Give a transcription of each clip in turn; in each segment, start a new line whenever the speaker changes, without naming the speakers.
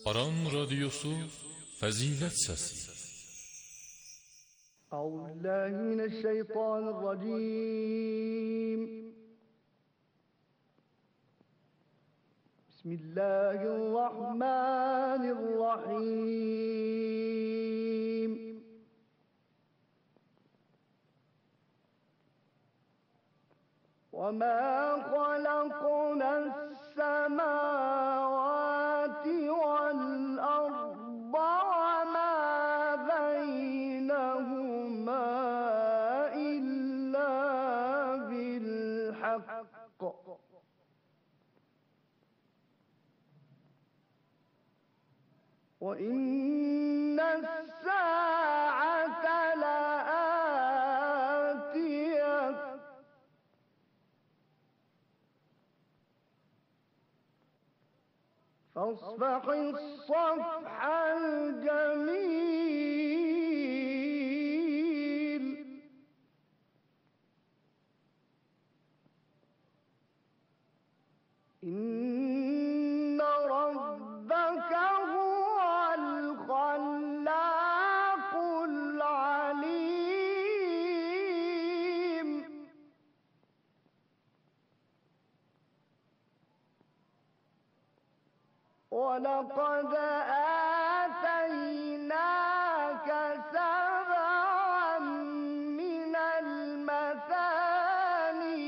Aran Radyosu Fazilet Sesi.
Euzubillahimineşşeytanirracim. Bismillahirrahmanirrahim. وَمَا خَلَقْنَا السَّمَاوَاتِ وَالْأَرْضَ وَمَا بَيْنَهُمَا إِلَّا بِالْحَقِّ وَإِنَّ السَّاعَةَ لَآتِيَةٌ فاصفح الصفح الجميل إن ربك هو الخلاق العليم وَلَقَدْ آتَيْنَاكَ سَبْعًا مِنَ الْمَثَانِي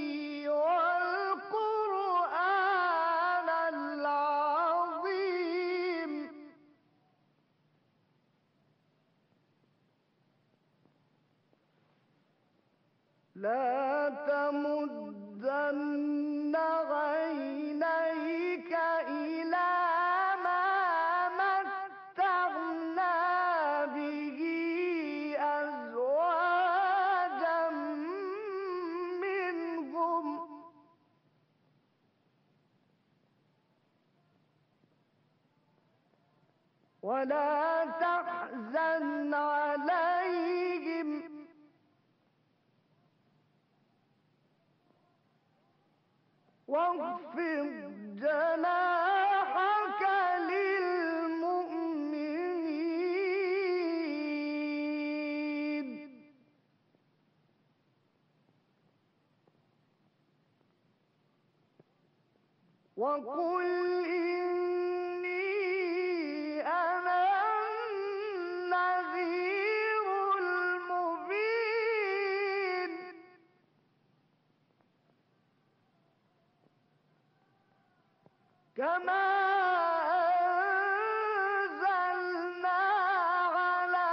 وَالْقُرْآنَ الْعَظِيمَ لَا تَمُدَّنَّ عَيْنَيْكَ إِلَى ولا تحزن عليهم واخفض جناحك للمؤمنين وقل كما أنزلنا على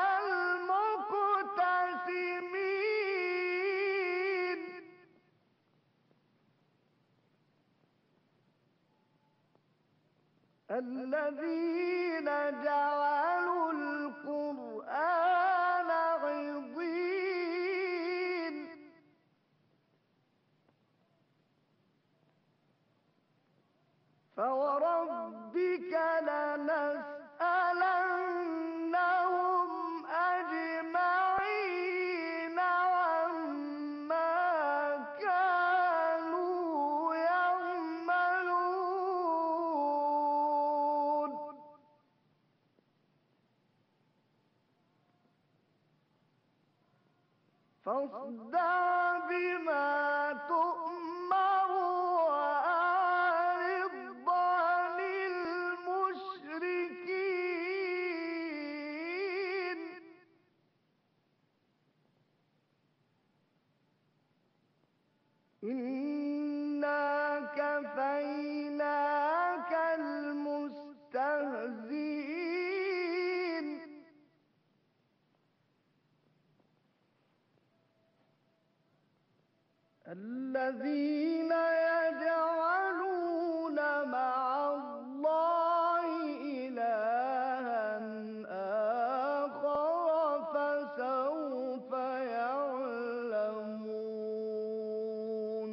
المقتسمين الذين جعلوا القرآن عضين فوربك لنسألنهم أجمعين عما كانوا يعملون فاصدع بما تؤمر إِنَّا كَفَيْنَاكَ المستهزئين الذين يجعلون مع الله إلها آخر فسوف يعلمون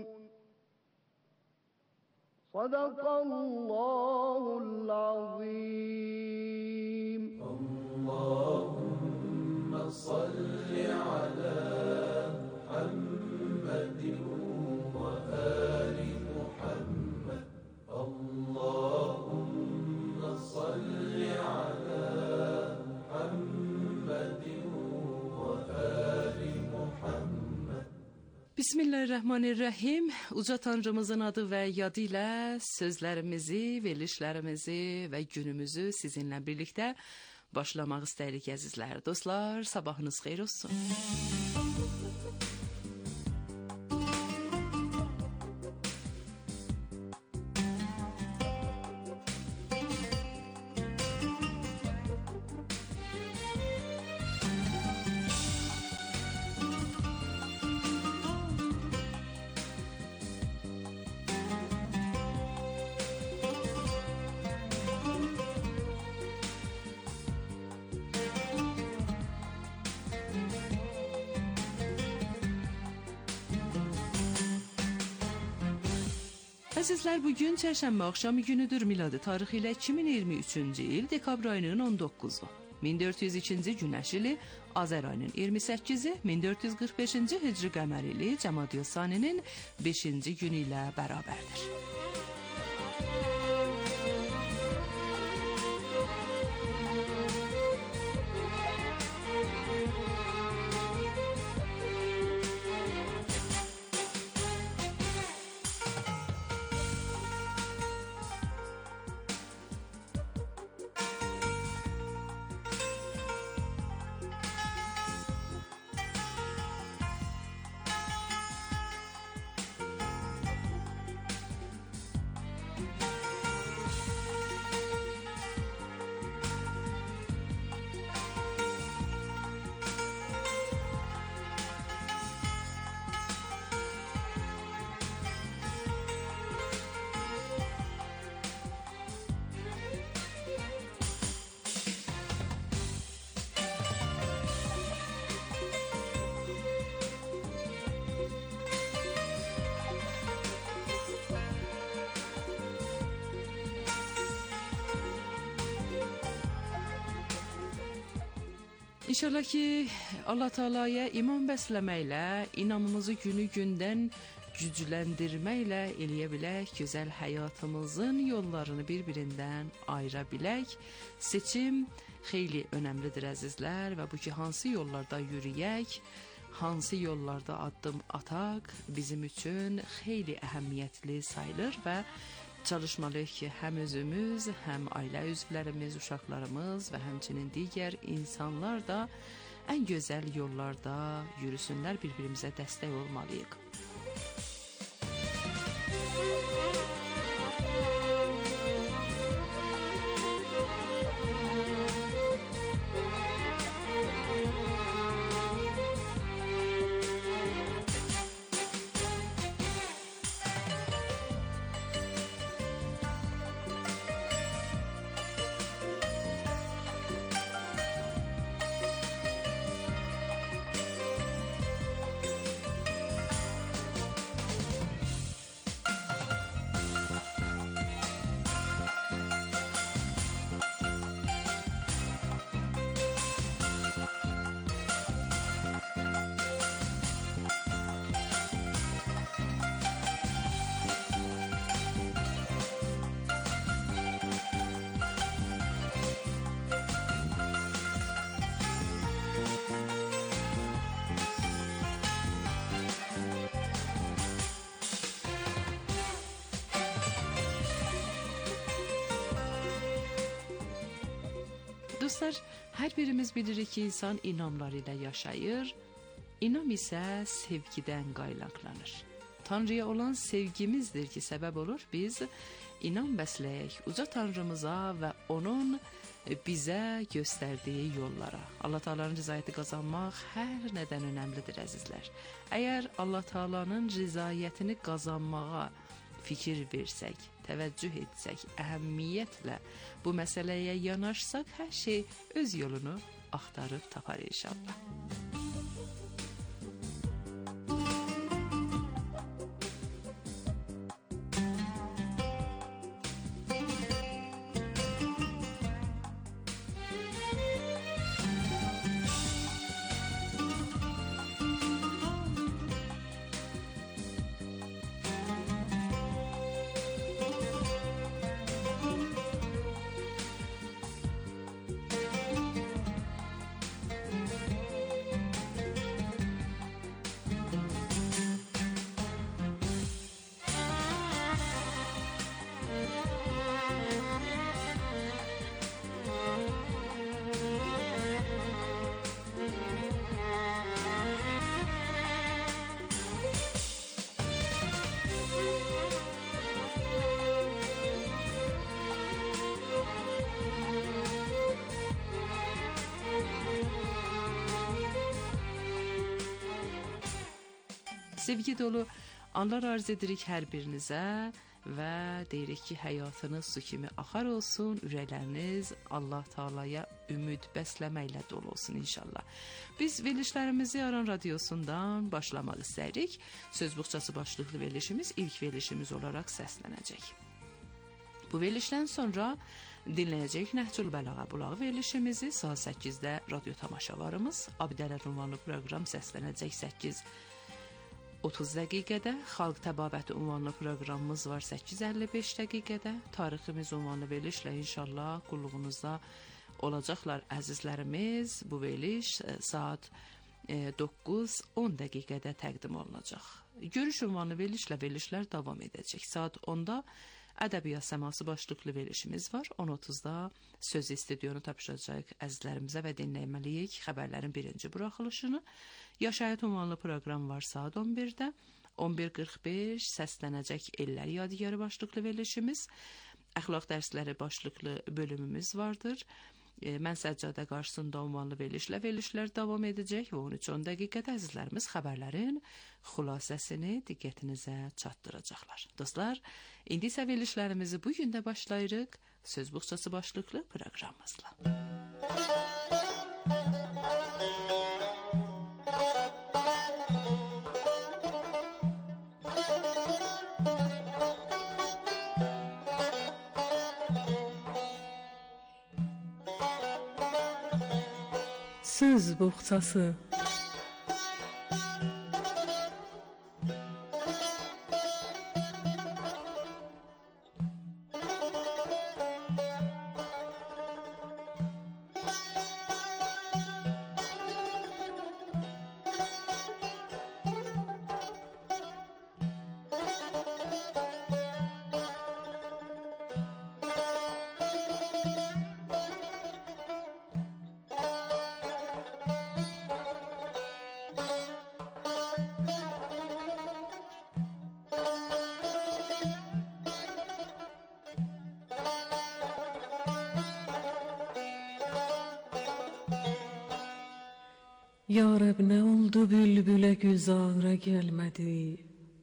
صدق الله العظيم.
اللهم صل على محمد وآل محمد. اللهم صل
Bismillahirrahmanirrahim. Uca Tanrımızın adı və yadı ilə sözlərimizi, verilişlərimizi və günümüzü sizinlə birlikdə başlamaq istəyirik əzizlər. Dostlar, sabahınız xeyir olsun. Əzizlər, bugün çərşənbə axşamı günüdür, miladi tarixi ilə 2023-cü il dekabr ayının 19-u. 1402-ci günəş ili Azər ayının 28-i, 1445-ci hicri qəmər ili Cəmadiyyə Saninin 5-ci günü ilə bərabərdir. İnşallah ki, Allah Teala'ya iman bəsləməklə, inamımızı günü-gündən gücləndirməklə eləyə bilək, gözəl həyatımızın yollarını bir-birindən ayıra bilək. Seçim xeyli önəmlidir əzizlər və bu ki, hansı yollarda yürüyək, hansı yollarda addım ataq bizim üçün xeyli əhəmiyyətli sayılır və çalışmalıyıq ki, həm özümüz, həm ailə üzvlərimiz, uşaqlarımız və həmçinin digər insanlar da ən gözəl yollarda yürüsünlər, bir-birimizə dəstək olmalıyıq. Dostlar, hər birimiz bilirik ki, insan inamları ilə yaşayır. İnam isə sevgidən qaynaqlanır. Tanrıya olan sevgimizdir ki, səbəb olur biz inam bəsləyək uca Tanrımıza və onun bizə göstərdiyi yollara. Allah Teala'nın rızayəti qazanmaq hər nədən önəmlidir əzizlər. Əgər Allah Teala'nın rızayətini qazanmağa fikir versək, təvəccüh etsək, əhəmiyyətlə bu məsələyə yanaşsaq, hər şey öz yolunu axtarıb tapar inşallah. Sevgi dolu anlar arz edirik hər birinizə və deyirik ki, həyatınız su kimi axar olsun, ürəkləriniz Allah Taalaya ümid bəsləməklə dolu olsun inşallah. Biz verilişlərimizi Aran Radiosundan başlamaq istəyirik. Söz buxçası başlıqlı verilişimiz ilk verilişimiz olaraq səslənəcək. Bu verilişdən sonra dinləyəcək Nəhcül Bəlağa Bulağı verilişimizi saat 8-də radio tamaşalarımız Abidələr ünvanlı proqram səslənəcək 8:30 dəqiqədə, Xalq Təbabəti ünvanlı proqramımız var 8:55 dəqiqədə, tariximiz ünvanlı verilişlə inşallah qulluğunuzda olacaqlar əzizlərimiz. Bu veriliş saat 9:10 dəqiqədə təqdim olunacaq. Görüş ünvanlı verilişlər davam edəcək. Saat 10-da Ədəbiyyat Səması başlıqlı verilişimiz var. 10:30-da söz studionu tapşıracaq əzizlərimizə və dinləməliyik xəbərlərin birinci buraxılışını. Yaşayət ünvanlı proqram var saat 11-də. 11:45 səslənəcək Ellər Yadigarı başlıqlı verilişimiz. Əxlaq dərsləri başlıqlı bölümümüz vardır. Mən Səccadə qarşısında ünvanlı verilişlər davam edəcək və 13:10 dəqiqədə əzizlərimiz xəbərlərin xülasəsini diqqətinizə çatdıracaqlar. Dostlar, indi isə verilişlərimizi bu gün də başlayırıq söz buxçası başlıqlı proqramımızla.
Söz buxçası. Ya Rəbb, nə oldu bülbülə güzara gəlmədi?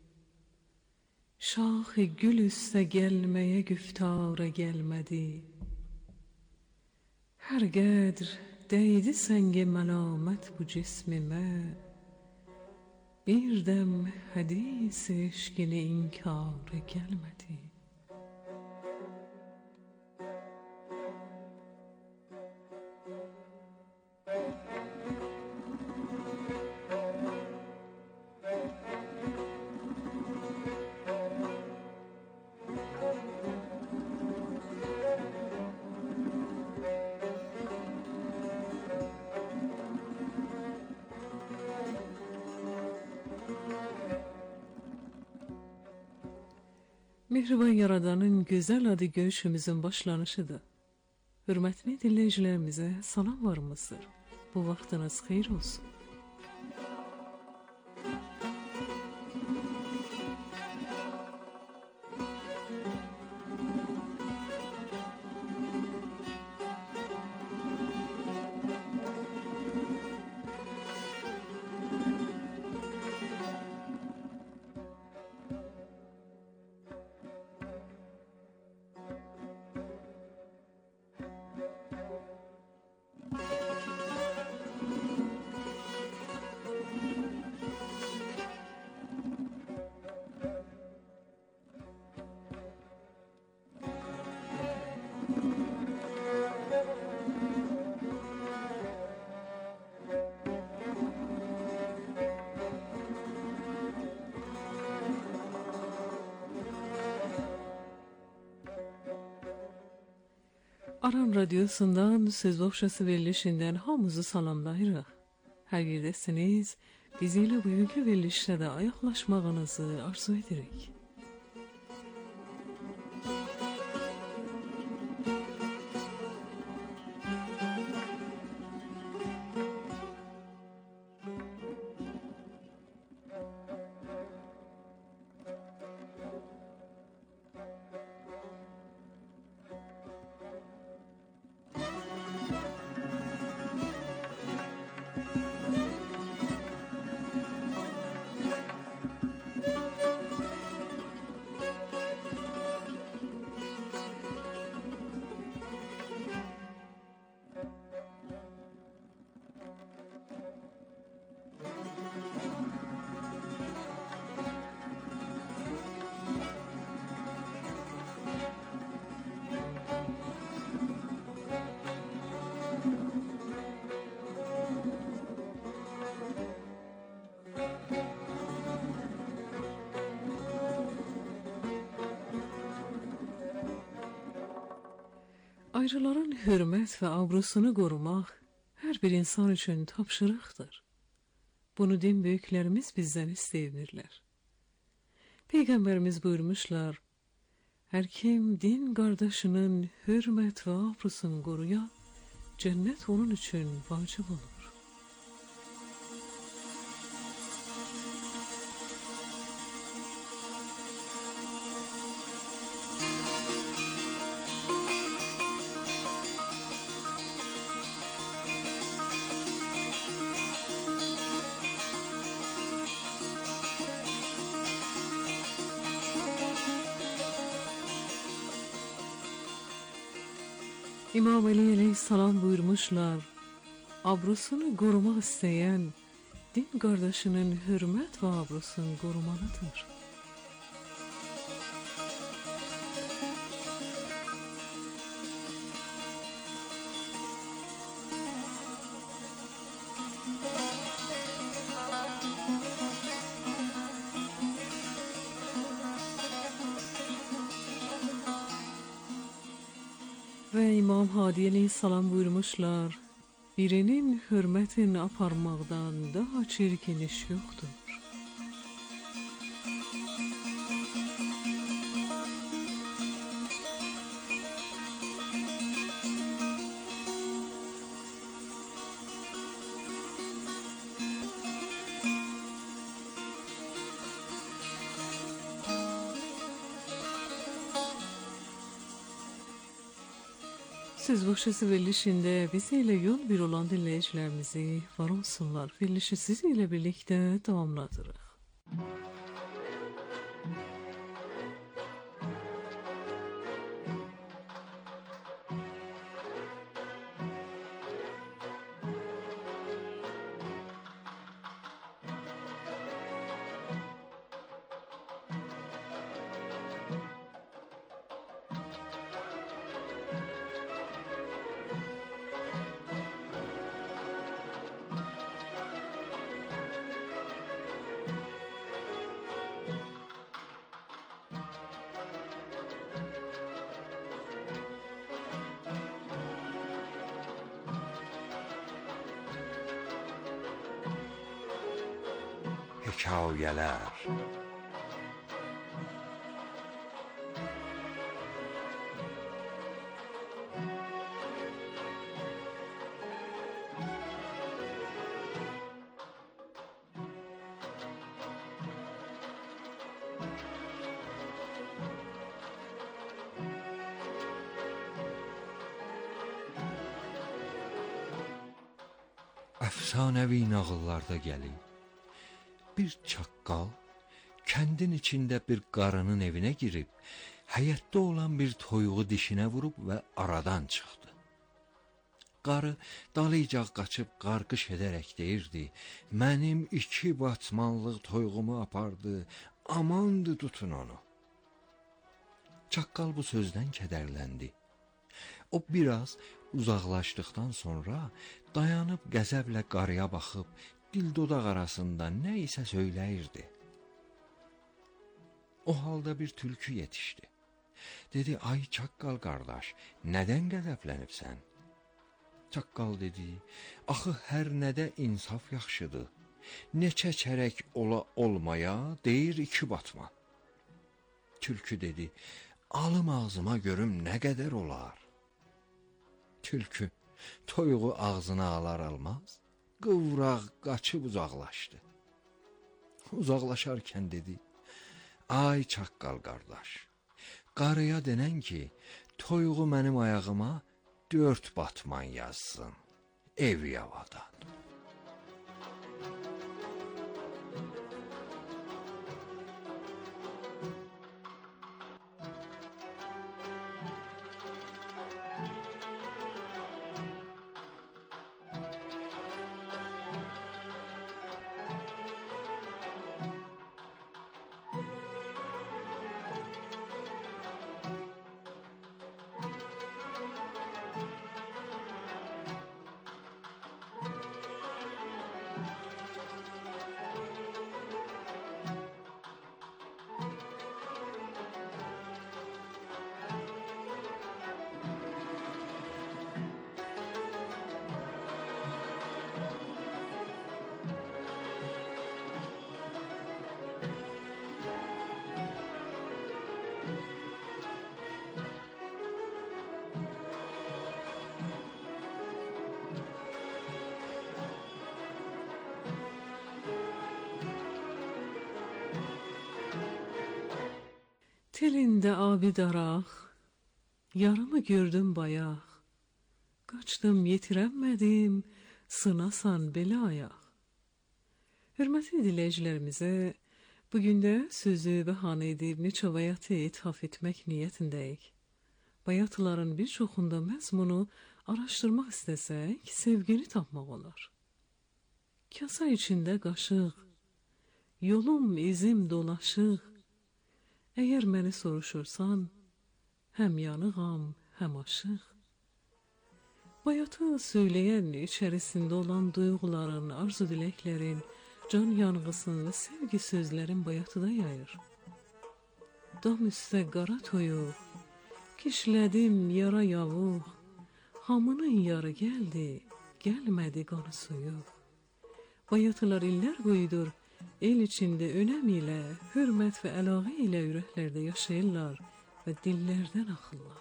Şax-ı gül üstə gəlməyə güftara gəlmədi. Hər qədr dəydi səngə məlamət bu cismimə, bir dəm hədis eşqini inkara gəlmədi. Mehriban Yaradanın gözəl adı görüşümüzün başlanışıdır. Hürmətli dinləyicilərimizə salamlarımızdır. Bu vaxtınız xeyir olsun. Aran Radiosundan söz boşası verilişinden hamınızı salamlayırıq. Hər yerdəsiniz, bizi ilə bugünkü verilişdə də ayaqlaşmağınızı arzu edirik. Ayrıların hürmət və abrusunu qorumaq hər bir insan üçün tapşırıqdır. Bunu din böyüklərimiz bizdən istəyirlər. Peyğəmbərimiz buyurmuşlar, hər kim din qardaşının hürmət və abrusunu qoruya, cənnət onun üçün vacib olur. İmam Ali aleyhissalam buyurmuşlar, abrusunu qorumaq istəyən din qardaşının hürmət və abrusunu qorumalıdır. Və İmam Hadi aleyhissalam buyurmuşlar, birinin hürmətini aparmaqdan daha çirkin iş yoxdur. Söz Boşası verilişində bizi ilə yol bir olan dinləyicilərimizi var olsunlar. Verilişi siz ilə birlikdə davamladırıq.
Hekayələr. Əfsanəvi nağıllarda gəlir. Bir çaqqal kəndin içində bir qarının evinə girib, həyətdə olan bir toyuğu dişinə vurub və aradan çıxdı. Qarı dalıcaq qaçıb qarqış edərək deyirdi, mənim 2 batmanlıq toyuğumu apardı, amandı tutun onu. Çaqqal bu sözdən kədərləndi. O biraz uzaqlaşdıqdan sonra dayanıb qəzəblə qarıya baxıb, dil-dodaq arasında nə isə söyləyirdi. O halda bir tülkü yetişdi. Dedi, ay çaqqal qardaş, nədən qəzəblənibsən? Çaqqal dedi, axı hər nədə insaf yaxşıdır. Neçə çərək ola olmaya deyir 2 batma. Tülkü dedi, alım ağzıma görüm nə qədər olar? Tülkü toyuğu ağzına alar almaz, qıvraq qaçıb uzaqlaşdı. Uzaqlaşarkən dedi, ay çaqqal qardaş, qarıya denən ki, toyuğu mənim ayağıma 4 batman yazsın, ev yavadan.
Telinde abi daraq, yarımı gördüm bayaq. Qaçdım, yetirəmədim, sınasan belə ayaq. Hörmətli dinləyicilərimizə bugün də sözü bəhanə edib neçə bayatı ithaf etmək niyyətindəyik. Bayatların bir çoxunda məzmunu araşdırmaq istəsək, sevgini tapmaq olar. Kasa içində qaşıq, yolum izim dolaşıq. Əgər məni soruşursan, həm yanığam, həm aşıq. Bayatı söyləyən içərisində olan duyğuların, arzu diləklərin, can yanğısın və sevgi sözlərin bayatıda yayır. Dam üstə qara toyuq, kişlədim yara yavuq, hamının yarı gəldi, gəlmədi qanı suyuq. Bayatılar illər boyudur, el içində önəm ilə, hörmət və əlaqə ilə ürəklərdə yaşayırlar və dillərdən axırlar.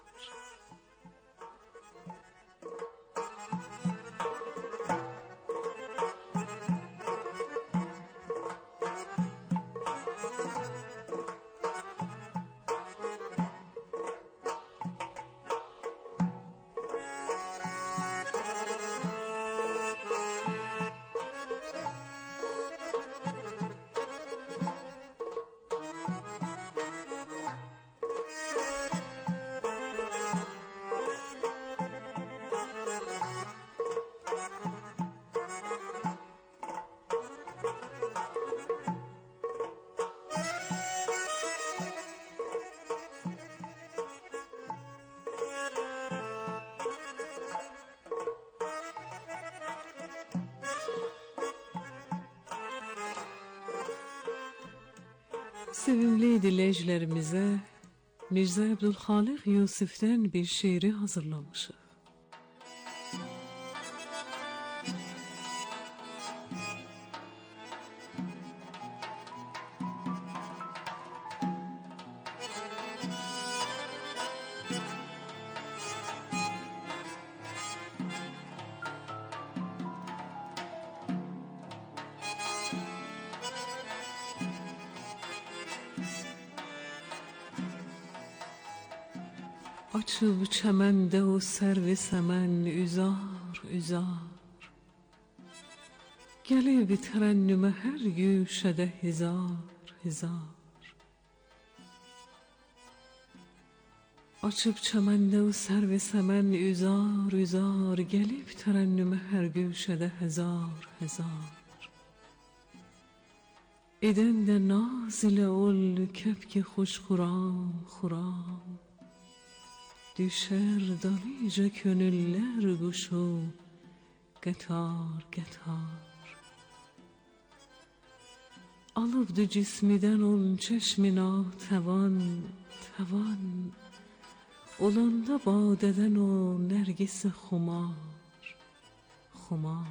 Sevimli dinləyicilərimizə Mirzə Əbdülxaliq Yusifdən bir şeiri hazırlamışıq. Açıb çəməndə o sərvi səmən üzar, üzar. Gəlib tərənnümə hər güşədə hizar, hizar. Açıb çəməndə o sərvi səmən üzar, üzar. Gəlib tərənnümə hər güşədə hezar, hezar. Edən də naz ilə ol kəbki xoş xuram, xuram. Düşər dalıca könüllər quşu, qətar, qətar. Alıbdı cismidən ol çeşmina təvan, təvan. Olanda badədən o nərgisi xumar, xumar.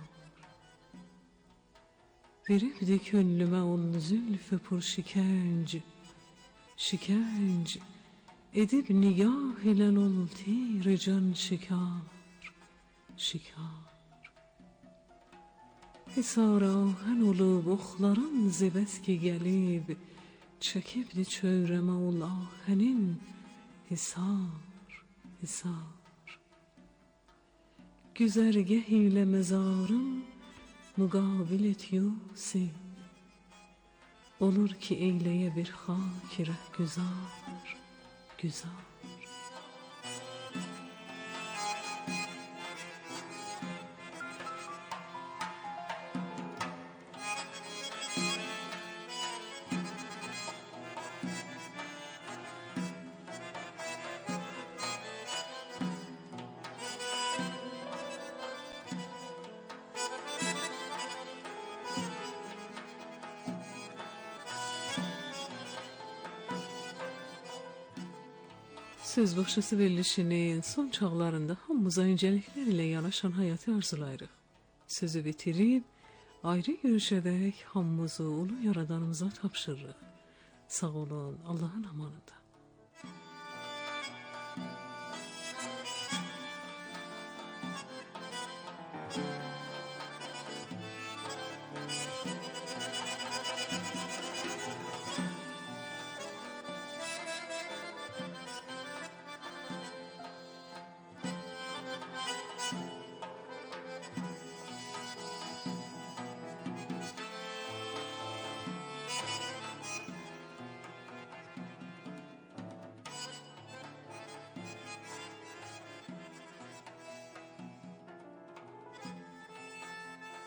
Veribdi könlümə ol zülfü pur şikənc, şikənc. Edib nigah ilə ol tir can şikar, şikar. Hisar ahən olub oxların zibəski gəlib, çəkibdi çövrəmə ol ahənin hisar, hisar. Güzərgəh ilə məzarım müqabil et Yusif. Olur ki eyləyə bir xak rəhgüzar, güzar. Söz başısı verilişinin son çağlarında hamımıza incəliklər ilə yanaşan həyatı arzulayırıq. Sözü bitirib, ayrı görüşədək hamımızı ulu yaradanımıza tapşırırıq. Sağ olun, Allahın amanında.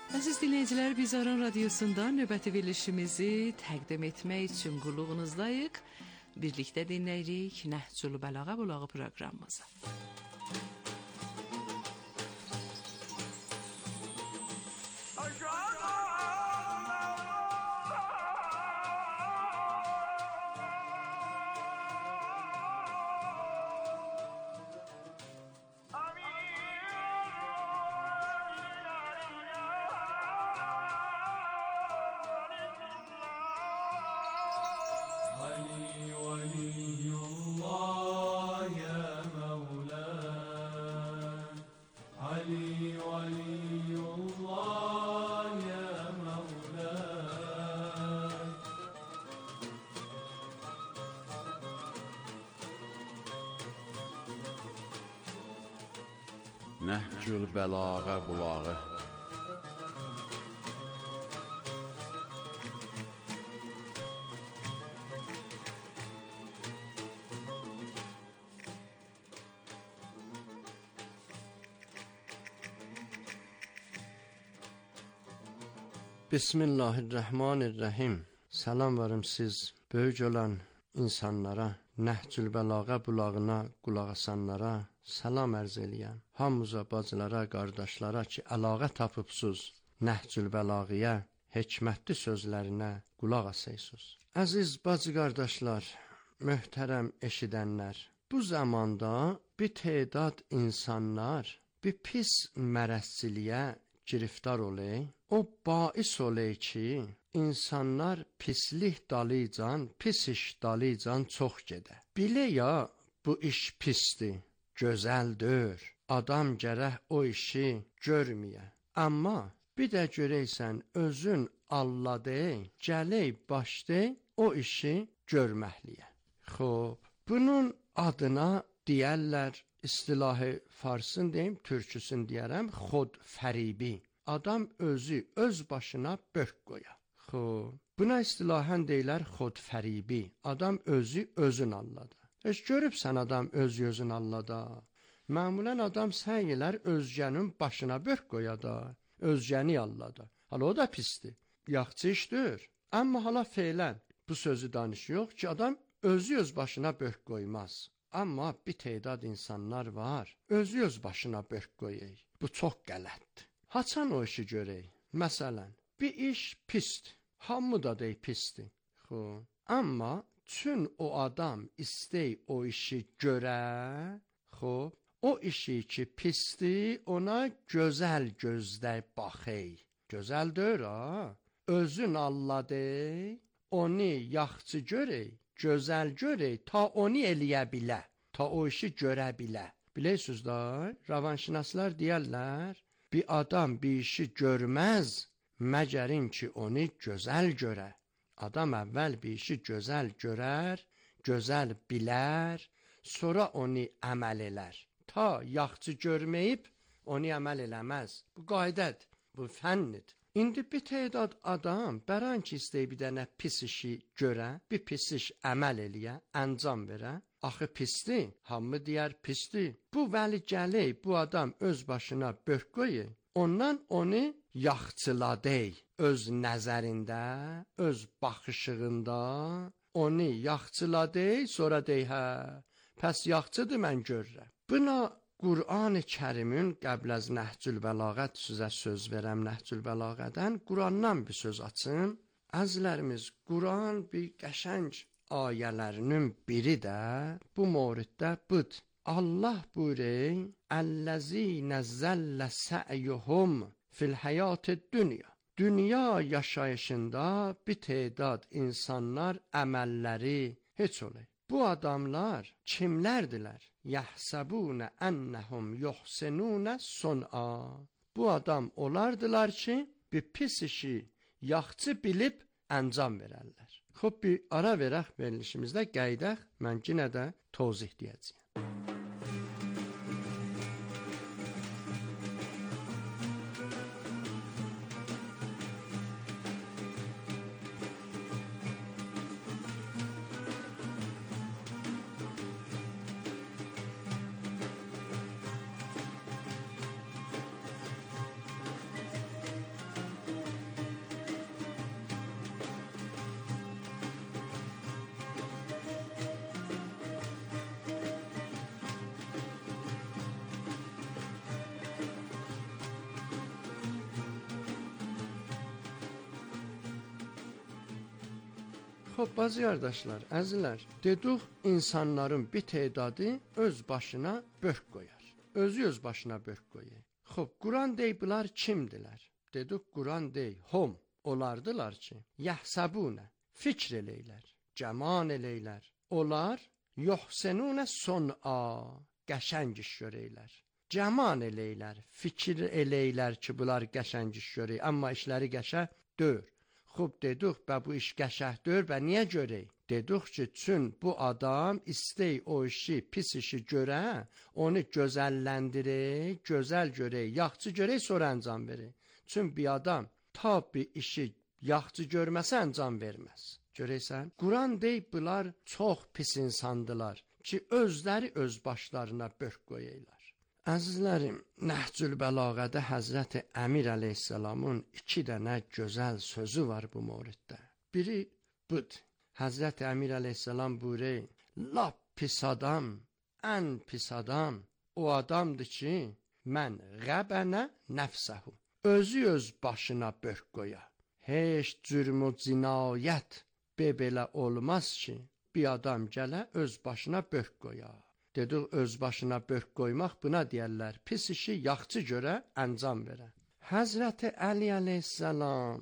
Əziz dinləyicilər, biz Aran Radiyosunda növbəti verilişimizi təqdim etmək üçün qulluğunuzdayıq. Birlikdə dinləyirik Nəhcül Bəlağa Bulağı proqramımızı.
Nəhcül Bəlağa Bulağı.
Bismillahirrahmanirrahim. Salam varım siz böyük olan insanlara, Nəhcül Bəlağa bulağına qulaq asanlara salam ərz eləyəm. Hamıza, bacılara, qardaşlara ki, əlaqə tapıbsınız Nəhcül Bəlağıya, hikmətli sözlərinə qulaq asayısınız. Əziz bacı qardaşlar, möhtərəm eşidənlər, bu zamanda bir tədad insanlar bir pis mərəzçiliyə giriftar olay, o bais olay ki, insanlar pislik dalıcan, pis iş dalıcan çox gedə. Bilə ya bu iş pisdir, gözəldir, adam gərək o işi görməyə. Amma bir də görəysən özün Allah dey, gələk başday o işi görməkliyə. Xob, bunun adına deyərlər, istilahi farsın deyim, türküsün deyərəm, xodfəribi. Adam özü öz başına bök qoya. Xob, buna istilahən deyilər xodfəribi. Adam özü özün Allah'da. Heç görübsən adam özün Allah'da. Məmulən adam səy elər özgənin başına bök qoya da, özgəni Allah'da. Hala o da pisdir, yaxçı işdir. Amma hala feylən bu sözü danışıyor ki, adam özü öz başına bök qoymaz. Amma bir tədad insanlar var, özü öz başına bök qoyay. Bu çox qələtdir. Haçan o işi görək. Məsələn, bir iş pisdir. Hamı da dey pisdir. Amma çün o adam istey o işi görə, o işi ki pisdir, ona gözəl gözlə baxay. Gözəldir ha. Özün Allah dey, onu yaxçı görək, gözəl görək, ta onu eləyə bilə, ta o işi görə bilə. Bilirsiniz da, rəvanşinaslar deyərlər, bir adam bir işi görməz, məgərin ki onu gözəl görə. Adam əvvəl bir işi gözəl görər, gözəl bilər, sonra onu əməl elər. Ta yaxçı görməyib, onu əməl eləməz. Bu qaydədir, bu fənnidir. İndi bir tədad adam bəran ki istəyib bir dənə pis işi görə, bir pis iş əməl eləyə, əncam verə. Axı pisdir, hamı deyər pisdir. Bu vəli gələk, bu adam öz başına bök qoyur, ondan onu yaxçıladay. Öz nəzərində, öz baxışığında onu yaxçıladay, sonra dey, hə, pəs yaxçıdır mən görürəm. Buna Qur'an-ı Kərimin qəbl az Nəhcül Bəlağət sizə söz verəm Nəhcül Bəlağədən, Qur'andan bir söz açın. Əzlərimiz, Qur'an bir qəşəng ayələrinin biri də bu moriddə budur. Allah buyuruyor, "Ellezine zelle sa'yuhum fil hayatid dünya." Dünya yaşayışında bir tədad insanlar əməlləri heç olur. Bu adamlar kimlərdilər? Yəhsəbunə ennəhum yuhsinunə sun'a. Bu adam olardılar ki, bir pis işi yaxçı bilib əncam verərlər. Xob, bir ara verək verilişimizdə qəydək, mən yenə də tozih deyəcəyim. Xoş, bazı qardaşlar, əzizlər, dedik insanların bir tədadı öz başına börk qoyar. Özü öz başına börk qoyur. Xoş, Quran deyir bunlar kimdilər? Dedik Quran deyir, hom, onlardılar ki, yəhsəbunə, fikr eləylər, cəman eləylər. Onlar yoxsenunə son'a, qəşəng iş görəylər. Cəman eləylər, fikir eləylər ki, bunlar qəşəng iş görək, amma işləri qəşəng deyil. Xub dedik, bə bu iş qəşəng deyil, bə niyə görək? Dedik ki, çün bu adam istəy o işi, pis işi görə, onu gözəlləndirək, gözəl görək, yaxçı görək, sonra əncam verək. Çün bir adam ta bir işi yaxçı görməsə əncam verməz. Görəksən, Quran deyib bunlar çox pis insandılar ki, özləri öz başlarına börk qoyaylar. Əzizlərim, Nəhcül Bəlağədə Həzrəti Əmir əleyhissalamın 2 dənə gözəl sözü var bu mövriddə. Biri budur. Həzrəti Əmir əleyhissalam buyurur, lap pis adam, ən pis adam o adamdır ki, mən qəbənə nəfsəhu, özü öz başına börk qoya. Heç cürm و cinayət belə olmaz ki, bir adam gələ öz başına börk qoya. Dedik, öz başına börk qoymaq buna deyərlər, pis işi yaxçı görə, əncam verə. Həzrəti Əli əleyhissalam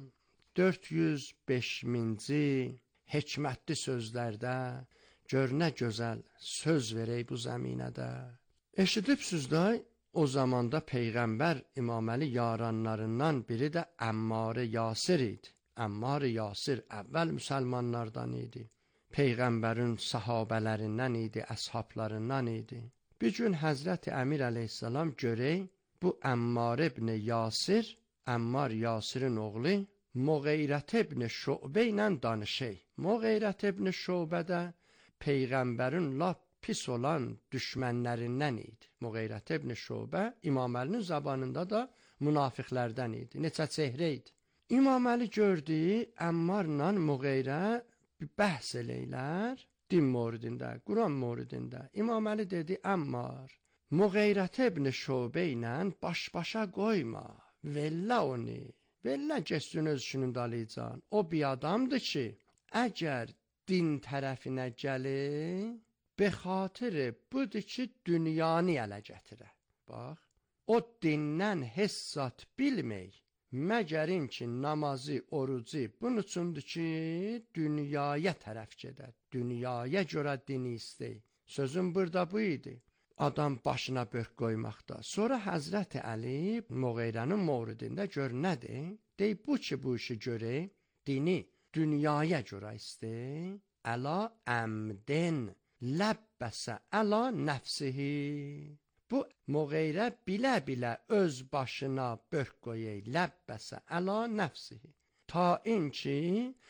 405-ci hikmətli sözlərdə gör nə gözəl söz verək bu zəminədə. Eşidibsiniz də, o zamanda Peyğəmbər İmam Əli yaranlarından biri də Əmmar Yasir idi. Əmmar Yasir əvvəl müsəlmanlardan idi. Peyğəmbərin sahabələrindən idi, əshablarından idi. Bir gün Həzrəti Əmir əleyhissalam görək, bu Əmmar ibn Yasir, Əmmar Yasirin oğlu, Muğeyrət ibn Şu'bə ilə danışır. Muğeyrət ibn Şu'bə də Peyğəmbərin lap pis olan düşmənlərindən idi. Muğeyrət ibn Şu'bə İmam Əlinin zabanında da münafiqlərdən idi. Neçə çehrə idi. İmam Əli gördü, Əmmarla Muğeyrə bəhs eləylər din mövridində, Quran mövridində. İmam Əli dedi, Əmmar, Muğeyrət ibn Şu'bə ilə baş-başa qoyma, vellə onu, vellə geçsin öz işinin dalıcan. O bir adamdır ki, əgər din tərəfinə gəlir, be xatiri budur ki, dünyanı ələ gətirə. Bax, o dindən hissat bilmək, məgərin ki, namazı, orucu bunun üçündür ki, dünyaya tərəf gedər. Dünyaya görə dini istəyir. Sözüm burada bu idi. Adam başına börk qoymaqda. Sonra Həzrəti Əli Muğeyrənin mövridində gör nədir? Deyib bu ki, bu işi görək, dini dünyaya görə istəyir. Əla əmdin ləbbəsə əla nəfsihi. Bu Muğeyrə bilə-bilə öz başına börk qoyur, ləbbəsə əla nəfsihi. Ta inki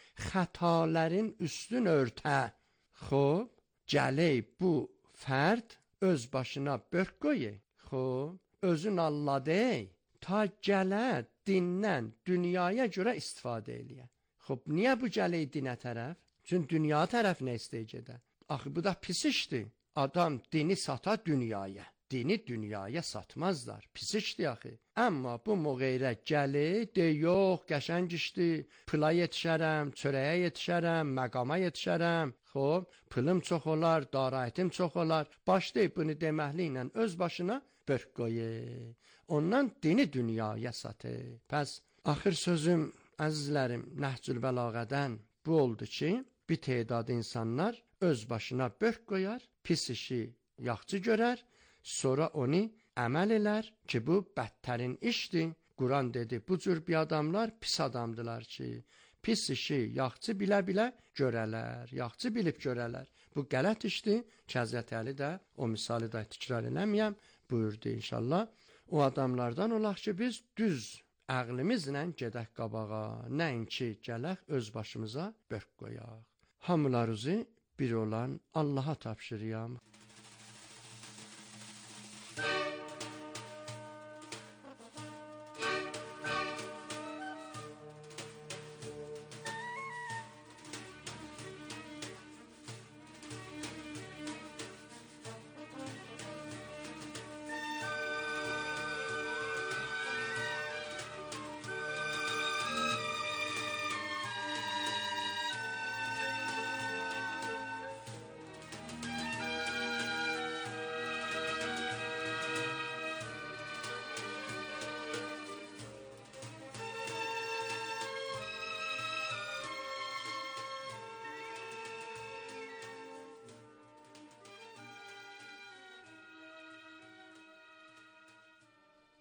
xətalərin üstün örtə. Xob, gələk bu fərd öz başına börk qoyur. Xob, özün Allah deyil, ta gələ dindən, dünyaya görə istifadə eləyə. Xob, niyə bu gələk dinə tərəf? Çünki dünya tərəfinə istəyəcədə. Axı, bu da pis işdir. Adam dini sata dünyaya. Dini dünyaya satmazlar. Pis işdir axı. Amma bu Muğeyrə gəlir, deyir, yox, qəşəng işdir, pula yetişərəm, çörəyə yetişərəm, məqama yetişərəm. Xob, pulum çox olar, darayətim çox olar. Başlayıb bunu deməklə öz başına börk qoyur. Ondan dini dünyaya satır. Pəs, axır sözüm, əzizlərim, Nəhcül Bəlağədən bu oldu ki, bir tədad insanlar öz başına börk qoyar, pis işi yaxçı görər, sonra onu əməl elər ki, bu bədtərin işdir. Quran dedi, bu cür bir adamlar pis adamdılar ki, pis işi yaxçı bilə-bilə görələr, yaxçı bilib görələr. Bu qələt işdir ki, Həzrəti Əli də o misalı da təkrar eləməyəm, buyurdu inşallah. O adamlardan olaq ki, biz düz əqlimizlə gedək qabağa, nəinki gələk öz başımıza börk qoyaq. Hamılarınızı bir olan Allaha tapşırıyam.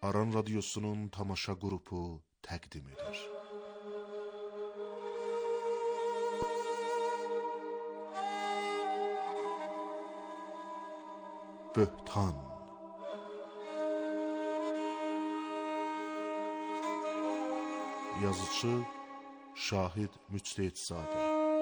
Aran Radyosu'nun tamaşa grubu təqdim edir. Böhtan. Yazıcı Şahid Müctehidzadə.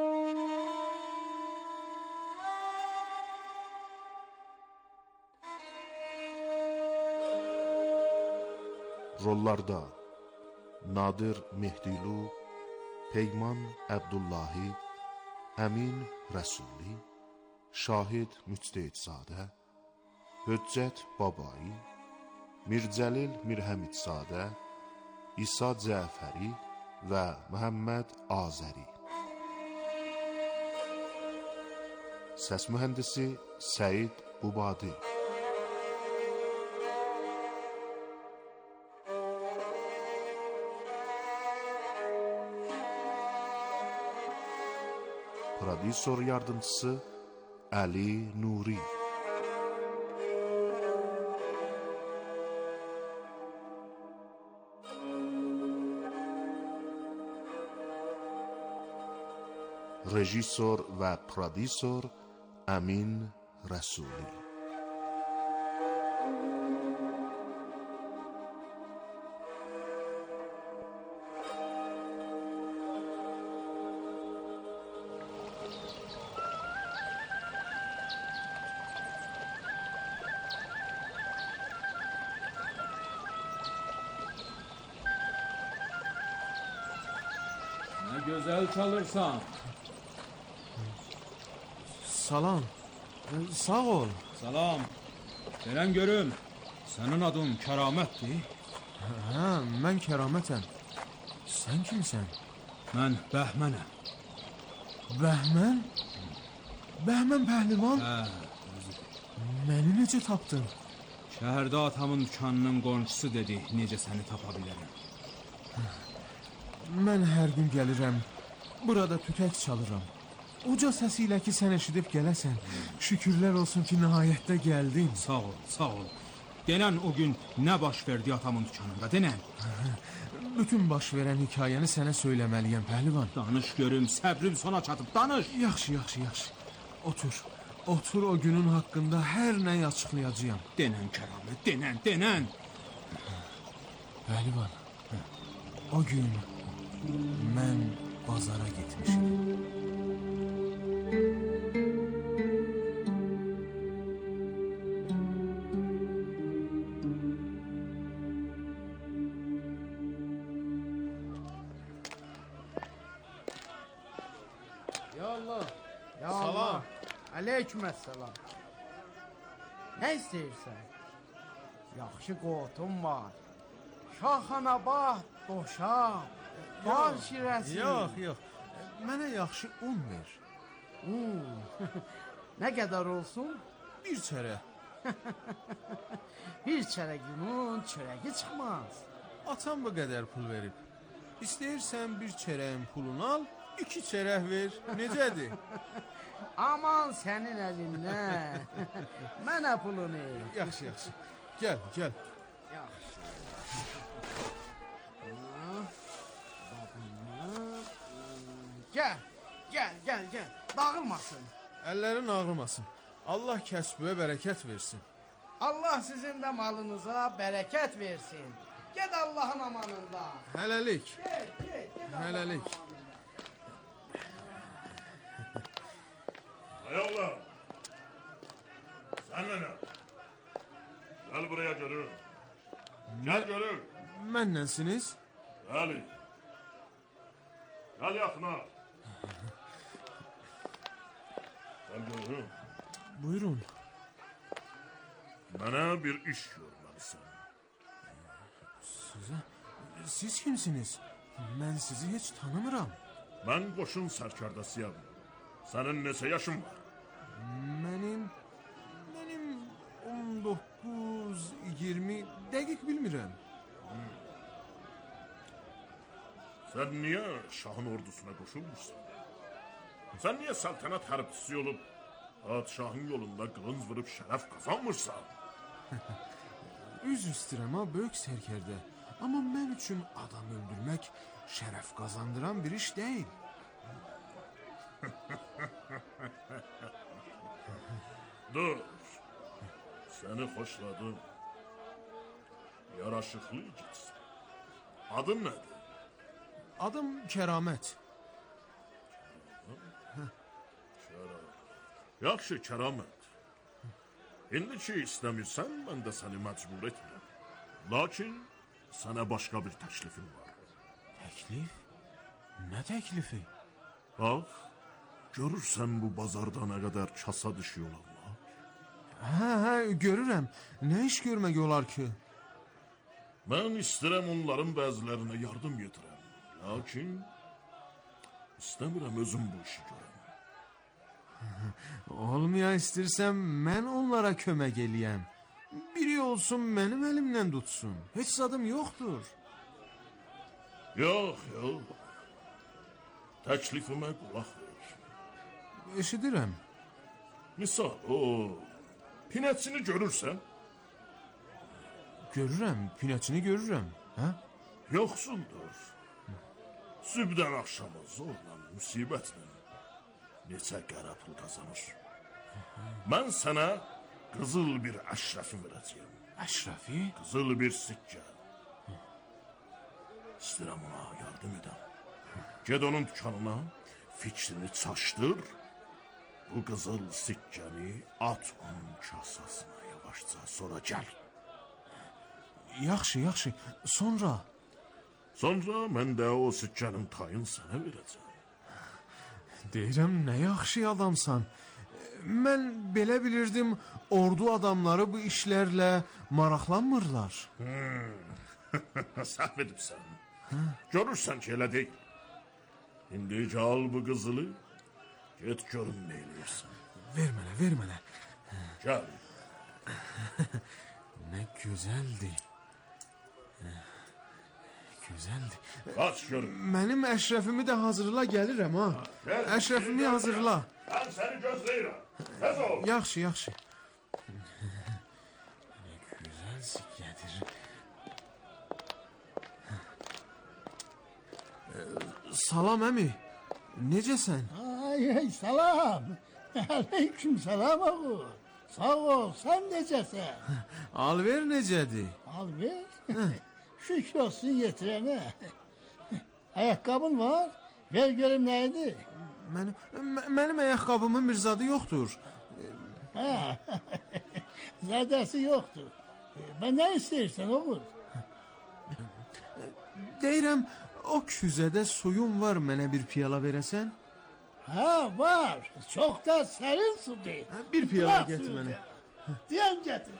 Rollarda Nadir Mehdilu, Peyman Əbdullahi, Əmin Rəsuli, Şahid Müctehidzadə, Höccət Babai, Mircəlil Mirhəmidzadə, İsa Cəfəri və Məhəmməd Azəri. Səs mühəndisi Səid Qubadi. Prodüser yardımcısı Ali Nuri. Rejissor və prodüser Əmin Rəsuli.
Ne güzel çalırsan.
Salam. Sağ ol.
Salam. Gelen görüm. Senin adın Kəramətdir.
Hə, mən Kəramətəm. Sən kimsən?
Mən Bəhmənəm.
Bəhmən? Bəhmən pəhlivan?
Hə.
Məni necə tapdın?
Şəhərdə atamın dükanının qonşusu dedi, necə səni tapa bilərəm.
Mən hər gün gəlirəm. Burada tütək çalıram. Uca səsi ilə ki sən eşidib gələsən. Şükürlər olsun ki nəhayətdə gəldin.
Sağ ol, sağ ol. Denən o gün nə baş verdi atamın dükanında, denən.
Bütün baş verən hekayəni sənə söyləməliyəm pəhlivan.
Danış görüm, səbrim sona çatıb, danış.
Yaxşı, yaxşı, yaxşı. Otur. Otur, o günün haqqında hər nəyi açıqlayacağam.
Denən Kəramət, denən.
Pəhlivan, o gün mən bazara getmişim.
Ya Allah. Ya Allah. Aleykümselam. Nə istəyirsən? Yaxşı qotum var. Şaxana bax, doşab, bal şirəsi.
Yox. Mənə yaxşı un ver.
Nə qədər olsun?
Bir çərə.
Bir çərək unun çörəyi çıxmaz.
Atam bu qədər pul verib. İstəyirsən bir çərəyin pulunu al, 2 çərək ver. Necədir?
Aman sənin əlindən. Mənə pulunu.
Yaxşı. Gəl.
Yaxşı. Gəl. Dağılmasın.
Əllərin ağrımasın. Allah kəsbüyə bərəkət versin.
Allah sizin də malınıza bərəkət versin. Ged Allahın amanında.
Hələlik.
Ged
Hələlik.
Hay Allah. Sen ne? Gel buraya görürüm. Gel görür.
Mənnənsiniz?
Bəli. Gel yaxına. Gel görürüm.
Buyurun.
Mənə bir iş görməlisən.
Siz kimsiniz? Mən sizi heç tanımıram.
Mən qoşun sərkərdəsiyəm. Sənin neçə yaşın var?
Mənim 19, 20, dəqiq bilmirəm.
Sən niyə şahın ordusuna qoşulmuşsan? Sən niyə səltənət hərbçisi olub padşahın yolunda qılınc vurub şərəf qazanmırsan?
Üz istirəm ha, böyük sərkərdə. Amma mən üçün adam öldürmək şərəf qazandıran bir iş deyil.
Dur. Səni xoşladım. Yaraşıqlı gitsin. Adın nədir?
Adım Kəramət.
Yaxşı, Kəramət. İndi ki istəmirsən, mən də səni məcbur etmirəm. Lakin sənə başqa bir təklifim var.
Təklif? Nə təklifi?
Bax, görürsən bu bazarda nə qədər kasa düşüyor olanlar?
Hə, görürəm. Nə iş görmək olar ki?
Mən istəyirəm onların bəzilərinə yardım yetirəm. Lakin istəmirəm özüm bu işi görəm.
Olmaya istərsəm, mən onlara kömək eləyəm. Biri olsun, mənim əlimdən tutsun. Heç zadım yoxdur.
Yox. Təklifimə qulaq ver.
Eşidirəm.
Misal, o pinəçini görürsən?
Görürəm, pinəçini görürəm. Hə?
Yoxsuldur. Sübdən axşama zorla, müsibətlə neçə qara pul qazanır. Mən sənə qızıl bir əşrəfi verəcəyəm.
Əşrəfi?
Qızıl bir sikkə. İstəyirəm ona yardım edəm. Ged onun dükanına, fikrini çaşdır. Bu qızıl sikkəni at onun kasasına yavaşca, sonra gəl.
Yaxşı. Sonra?
Sonra mən də o sikkənin tayını sənə verəcəm.
Deyirəm, nə yaxşı adamsan. Mən belə bilirdim, ordu adamları bu işlərlə maraqlanmırlar.
Səhv edibsən. Görürsən ki, elə deyil. İndi al bu qızılı, get görün nə eləyirsən.
Ver mənə.
Gəl.
Nə gözəldir.
Aç görün.
Mənim əşrəfimi də hazırla, gəlirəm ha. Əşrəfimi hazırla.
Mən səni gözləyirəm. Tez ol.
Yaxşı. Nə gözəl sikkədir. Salam əmi. Necəsən?
Ay, salam. Aleyküm salam ağı. Sağ ol, sen necəsən?
Alver necədir?
Alver? Şükür olsun yetirene. Ayakkabın var. Ver görüm neydi?
Mənim ayaqqabımın bir zadı yoxdur.
Ha, zadəsi yoxdur. Ben ne istersen oğul?
Deyirəm, o küzədə suyun var, mənə bir piyala verəsən?
Ha, var. Çok da serin su değil.
Bir piyala getir mənə.
Diyen getir.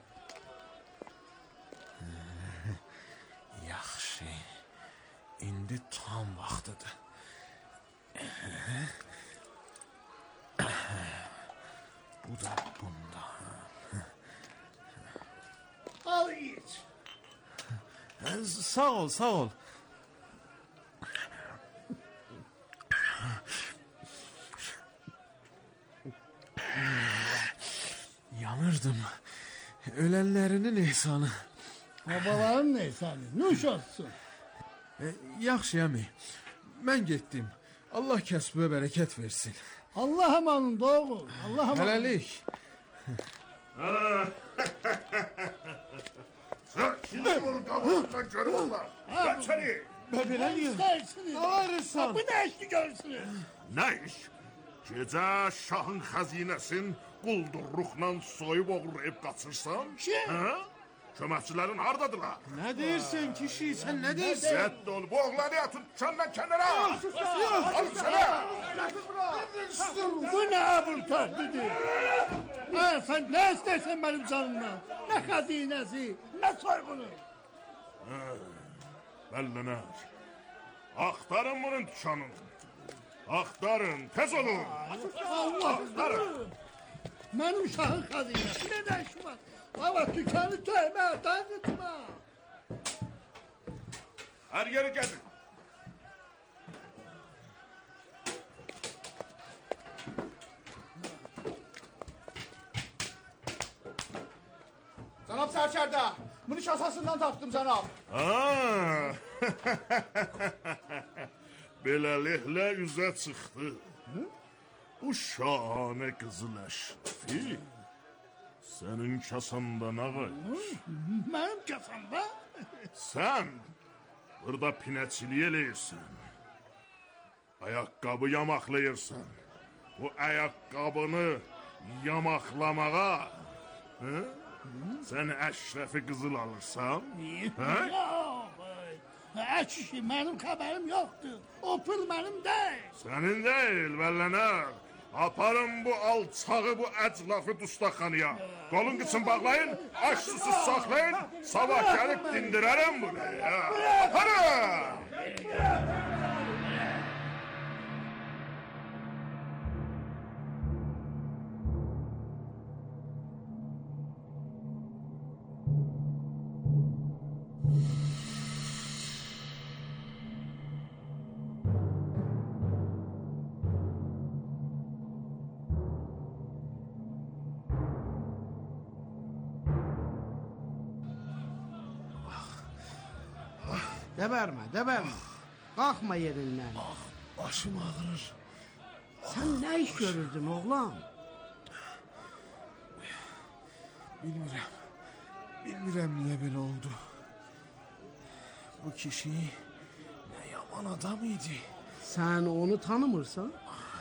Yaxşı. İndi tam vaxtıdır. Bu da bunda.
Al iç.
Sağ ol. Yanırdım. Ölenlerinin ihsanı.
Babaların ihsanı. Nuş olsun.
Yaxşı əmi. Mən getdim. Allah kəsbə bərəkət versin.
Allah amanın doğul. Allah amanın.
Hələlik.
Şimdi bunu qabağından görüm onlar. Gəçəni.
Belə niyə?
Ne
varırsan?
Bu ne işli görürsünüz?
Nə iş? Gecə şahın xəzinəsin quldurluqla soyub oğurlayıb qaçırsan?
Kim?
Köməkçilərin hardadılar?
Nə deyirsən kişi, sən nə deyirsən?
Zədd ol, bu oğlanı atın dükandan kənara! Al sənə!
Bu ne abul tahdidir? Ha, sen ne istersen benim canımdan? Ne hazinesi, ne soygunu?
Bəllənər, axtarın bunun dükanını. Axtarın, tez olun!
Allah'ım! Benim şahın hazinesi ne de işim var? Ama dükkanı dövme, dağıtma!
Her yeri gelin.
Cənab sərkərdə,
kasasından tapdım cənab.
Beləliklə üzə çıxdı. Bu şahane qızıl əşrafi sənin kasanda nə qaymış?
Mənim kasamda?
Sən burada pinəçilik eləyirsən. Ayaqqabı yamaqlayırsan. Bu ayaqqabını yamaqlamağa sən əşrəfi qızıl alırsan?
Yox, əşi, mənim xəbərim yoxdur. O pul mənim deyil.
Sənin deyil, vəllənər. Aparın bu alçağı, bu əclafı dustaqxanaya. Qolun qıçın bağlayın, aç susuz saxlayın. Sabah gəlib dindirərəm buraya. Aparın!
Dəbərmə. Qalxma yerindən.
Başım ağrır.
Sən nə iş görürdün, oğlan?
Bilmirəm niyə belə oldu. Bu kişi nə yaman adam idi.
Sən onu tanımırsan?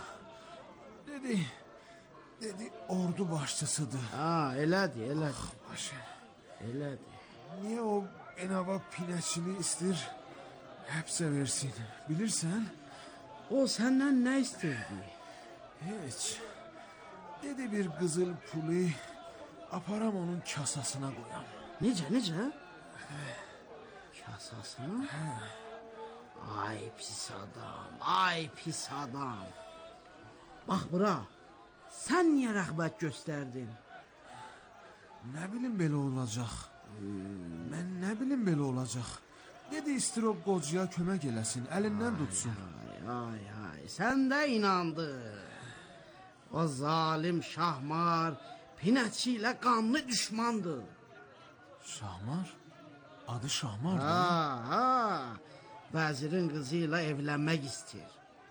Dedi ordu başçısıdır.
Elədir.
Elədir. Niyə o enava pinəçini istir, həbsə versin, bilirsən?
O səndən nə istirdi?
Heç. Dedi bir qızıl pulu aparam onun kasasına qoyam.
Necə? Kasasına? Ay pis adam. Bax bura, sən niyə rəğbət göstərdin?
Nə bilim belə olacaq. Mən nə bilim belə olacaq. Dedi istir o qocaya kömək eləsin, əlindən tutsun.
Ay, sən də inandı. O zalim Şahmar pinəçi ilə qanlı düşmandır.
Şahmar? Adı Şahmardır.
Vəzirin qızı ilə evlənmək istəyir.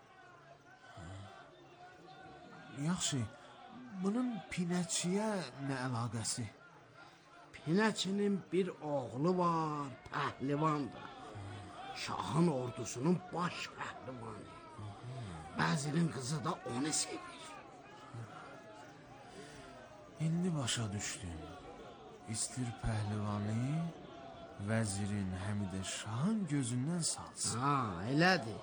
Yaxşı, bunun pinəçiyə nə əlaqəsi?
Pinəçinin bir oğlu var, pəhlivandır. Şahın ordusunun baş pəhlivanı. Vəzirin qızı da onu sevir.
İndi başa düşdüm. İstir pəhlivanı, vəzirin həm də şahın gözündən salsın.
Elədir.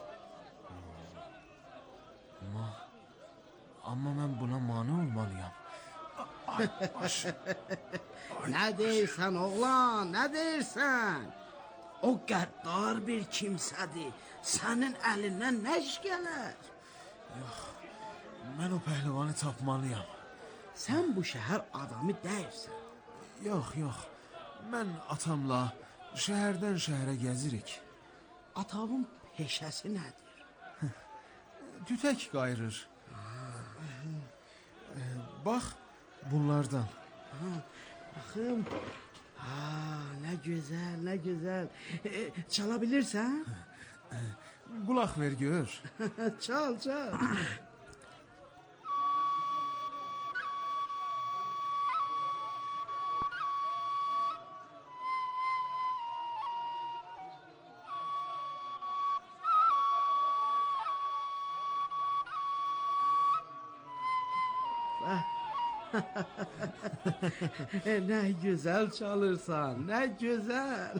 Amma mən buna mane olmalıyam. Ay, başım.
Nə deyirsən oğlan, nə deyirsən? O qəddar bir kimsədir. Sənin əlindən nə iş gələr?
Yox, mən o pəhlivanı tapmalıyam.
Sən bu şəhər adamı deyirsən.
Yox, mən atamla şəhərdən şəhərə gəzirik.
Atamın peşəsi nədir?
Tütək qayırır. Bax, bunlardan.
Baxım. Nə gözəl. Çala bilirsən?
Qulaq ver gör.
Çal. Nə gözəl çalırsan, nə gözəl.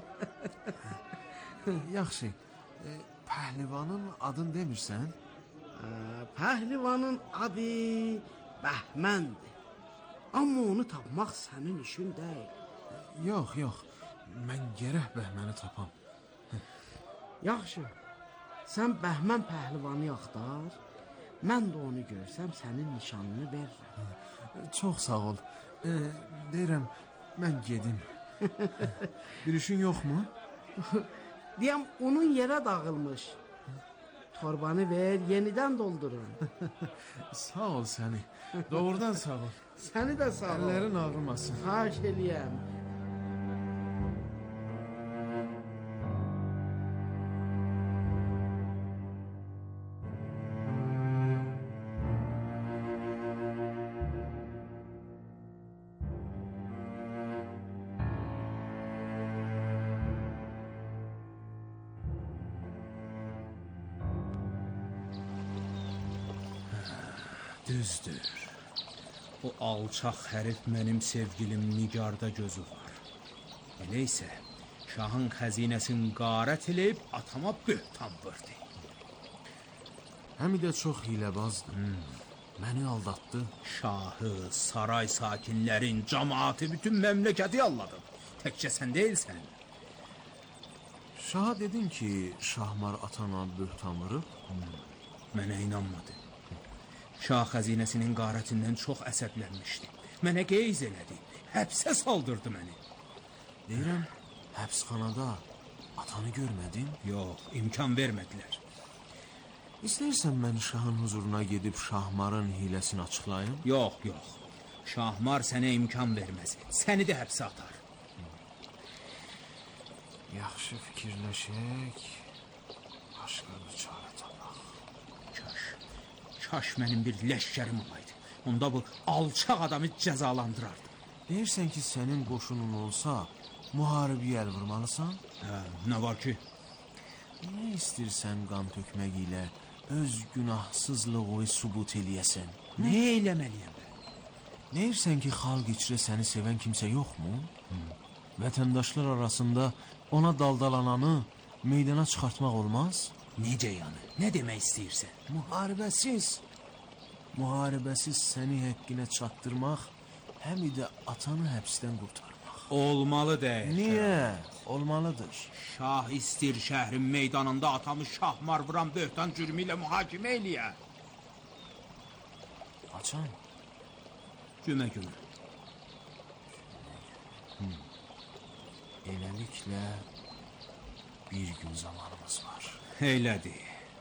Yaxşı, pəhlivanın adını demirsən?
Pəhlivanın adı Bəhməndir. Amma onu tapmaq sənin işin deyil.
Yox, mən gərək Bəhməni tapam.
Yaxşı, sən Bəhmən pəhlivanı axtar, mən də onu görsəm sənin nişanını veririm.
Çox sağ ol. Deyirəm, mən gedim. Bir işin yoxmu?
Deyəm, onun yerə dağılmış. Torbanı ver, yenidən doldurun.
Sağ ol səni. Doğrudan sağ ol.
Səni də sağ ol.
Əllərin ağrımasın.
Xahiş eləyəm.
Düzdür. O alçaq hərif mənim sevgilim Nigarda gözü var. Elə isə şahın xəzinəsini qarət eləyib atama böhtan vurdu.
Həmi də çox hiləbazdır. Məni aldatdı.
Şahı, saray sakinlərin, cəmaatı, bütün məmləkəti alladın. Təkcə sən deyilsən.
Şaha dedin ki, Şahmar atana böhtan vurub?
Mənə inanmadı. Şah xəzinəsinin qarətindən çox əsəblənmişdi. Mənə qeyz elədi. Həbsə saldırdı məni.
Deyirəm, həbsxanada atanı görmədin?
Yox, imkan vermədilər.
İstəyirsən mən şahın huzuruna gedib Şahmarın hiləsini açıqlayım?
Yox, yox. Şahmar sənə imkan verməz. Səni də həbsə atar.
Yaxşı fikirləşək. Başqa bir çarə tapaq.
Kaş mənim bir ləşkərim olaydı. Onda bu alçaq adamı cəzalandırardı.
Deyirsən ki, sənin qoşunun olsa, müharibəyə əl vurmalısan?
Hə, nə var ki?
Nə istəyirsən qan tökmək ilə öz günahsızlığını sübut eləyəsən?
Nə eləməliyəm?
Deyirsən ki, xalq içrə səni sevən kimsə yoxmu? Vətəndaşlar arasında ona daldalananı meydana çıxartmaq olmaz?
Necə yəni? Nə demək istəyirsən?
Müharibəsiz səni həqqinə çatdırmaq, həm də atanı həbsdən qurtarmaq.
Olmalı deyil.
Niyə? Olmalıdır.
Şah istir şəhrin meydanında atamı Şahmar vuran böhtan cürmü ilə mühakimə eləyə.
Açan?
Cümə günü.
Eləliklə bir gün zamanımız var.
Elədi.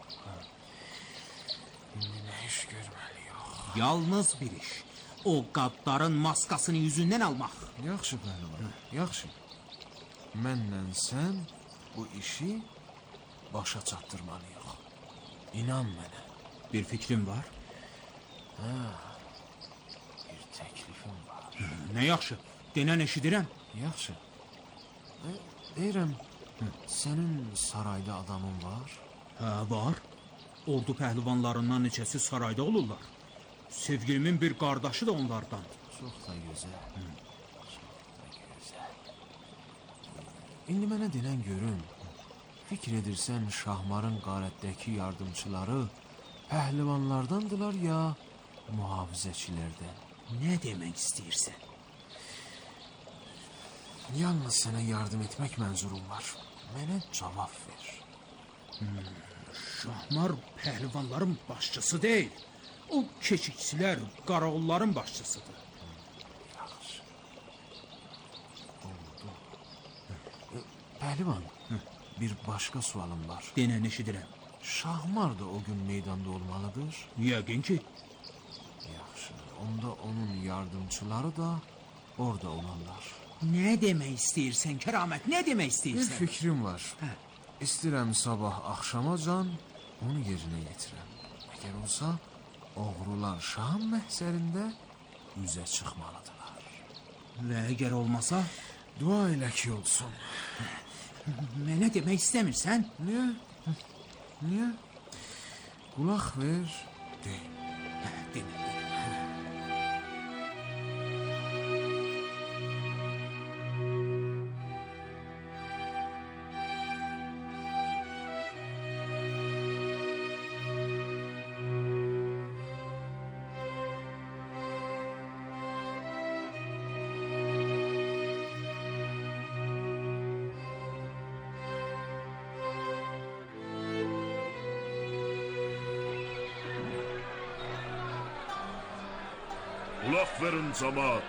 İndi nə iş görməliyik?
Yalnız bir iş. O qaddarın maskasını yüzündən almaq.
Yaxşı pəhlivan, yaxşı. Mənlə sən bu işi başa çatdırmalıyıq. İnan mənə.
Bir fikrim var.
Bir təklifim var.
Nə yaxşı, denən eşidirəm.
Yaxşı. Deyirəm, sənin sarayda adamın var?
Hə, var. Ordu pəhlivanlarından neçəsi sarayda olurlar. Sevgilimin bir qardaşı da onlardan.
Çox da gözəl. İndi mənə denən görüm. Fikir edirsən Şahmarın qarətdəki yardımçıları pəhlivanlardandılar ya mühafizəçilərdən?
Nə demək istəyirsən?
Yalnız sənə yardım etmək mənzurum var. Mənə cavab ver.
Şahmar pəhlivanların başçısı deyil. O keşikçilər, qaraoğulların başçısıdır.
Yaxşı. Oldu. Pəhlivan, bir başqa sualım var.
Denən eşidirəm.
Şahmar da o gün meydanda olmalıdır?
Yəqin ki.
Yaxşı, onda onun yardımçıları da orada olanlar.
Nə demək istəyirsən, Kəramət, nə demək istəyirsən?
Bir fikrim var. İstəyirəm sabah axşamacan onu yerinə yetirəm. Əgər olsa, oğrular şahın məhzərində üzə çıxmalıdırlar.
Və əgər olmasa?
Dua elə ki olsun.
Mənə demək istəmirsən?
Niyə? Niyə? Qulaq ver, deyim.
Demə.
Kulak verin cemaat.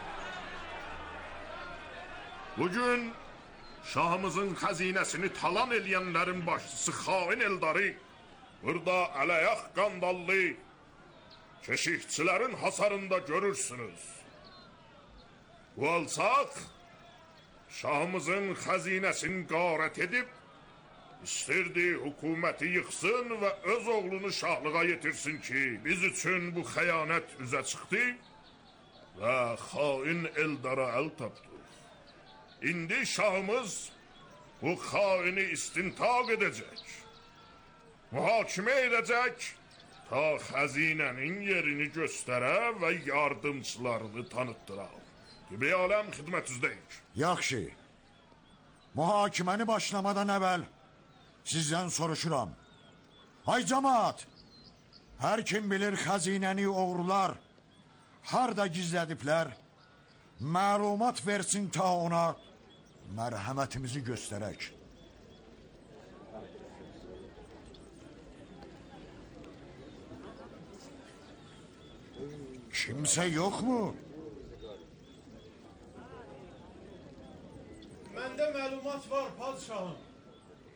Bugün şahımızın xəzinəsini talan eləyənlərin başçısı xain Eldarı burada ələyaq qandallı keşikçilərin hasarında görürsünüz. Bu alçaq şahımızın xəzinəsini qarət edib İstirdi hökuməti yıxsın və öz oğlunu şahlığa yetirsin ki, biz üçün bu xəyanət üzə çıxdı və xain Eldara əl tapdı. İndi şahımız bu xaini istintaq edəcək, mühakimə edəcək, ta xəzinənin yerini göstərə və yardımçılarını tanıtdıraq. Qibli aləm xidmətinizdəyik.
Yaxşı. Mühakiməni başlamadan əvvəl sizdən soruşuram. Ay cəmaat, hər kim bilir xəzinəni oğrular harda gizlədiblər, məlumat versin ta ona mərhəmətimizi göstərək. Kimsə yoxmu?
Məndə məlumat var, padişahım.